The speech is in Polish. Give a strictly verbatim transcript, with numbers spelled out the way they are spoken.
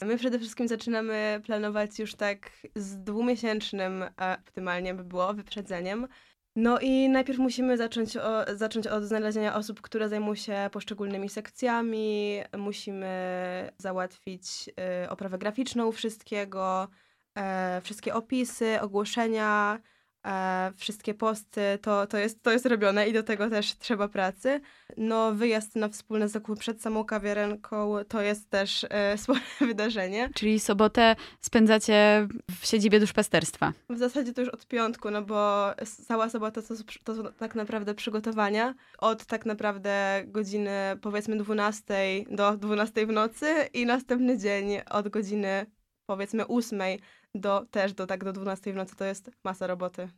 My przede wszystkim zaczynamy planować już tak z dwumiesięcznym, e, optymalnie by było, wyprzedzeniem. No i najpierw musimy zacząć, o, zacząć od znalezienia osób, które zajmą się poszczególnymi sekcjami. Musimy załatwić y, oprawę graficzną wszystkiego, e, wszystkie opisy, ogłoszenia, e, wszystkie posty. To, to, jest, to jest robione i do tego też trzeba pracy. No wyjazd na wspólne zakupy przed samą kawiarenką to jest też e, spore wydarzenie. Czyli sobotę spędzacie w siedzibie duszpasterstwa. W zasadzie to już od piątku, no bo s- cała sobota to, to są tak naprawdę przygotowania. Od tak naprawdę godziny powiedzmy dwunastej do dwunastej w nocy i następny dzień od godziny powiedzmy ósmej do też do tak do dwunastej w nocy to jest masa roboty.